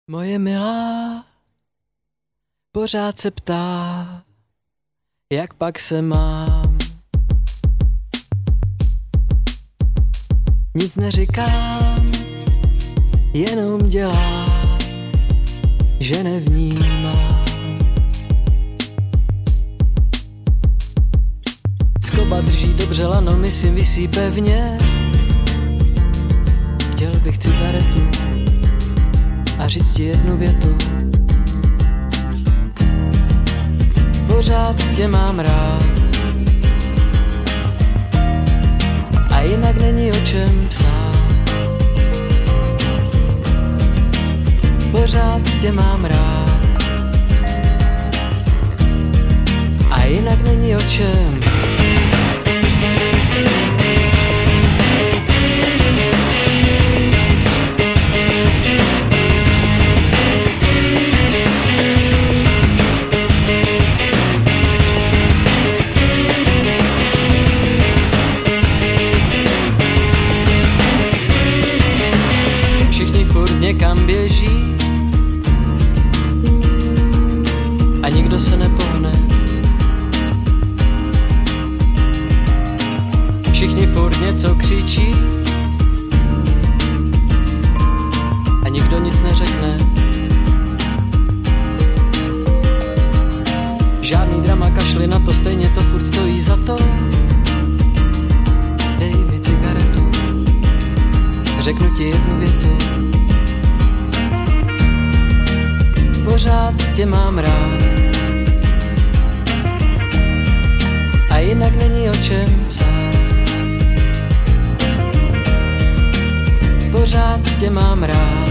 Moje milá pořád se ptá, jak pak se mám. Nic neříkám, jenom dělá, že nevnímám. Skoba drží dobře lano, myslím visí pevně. Chtěl bych cigaretu a říct ti jednu větu. Pořád tě mám rád a jinak není o čem psát. Pořád tě mám rád a jinak není o čem. Někam běží a nikdo se nepohne. Všichni furt něco křičí a nikdo nic neřekne. Žádný drama, kašli na to, stejně to furt stojí za to. Dej mi cigaretu, řeknu ti jednu větu. Pořád tě mám rád a jinak není o čem psát. Pořád tě mám rád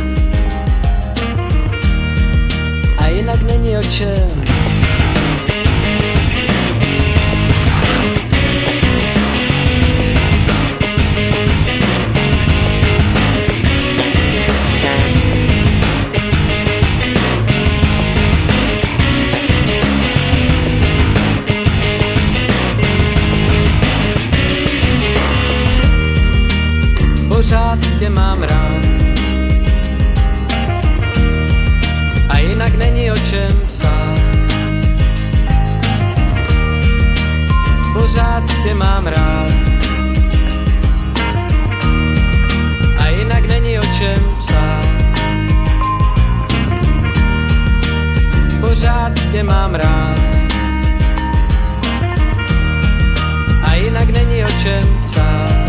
a jinak není o čem. Pořád tě mám rád a jinak není o čem psát. Pořád tě mám rád a jinak není o čem psát. Pořád tě mám rád a jinak není o čem psát.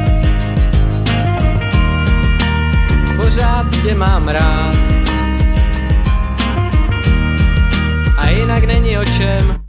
Pořád tě mám rád a jinak není o čem.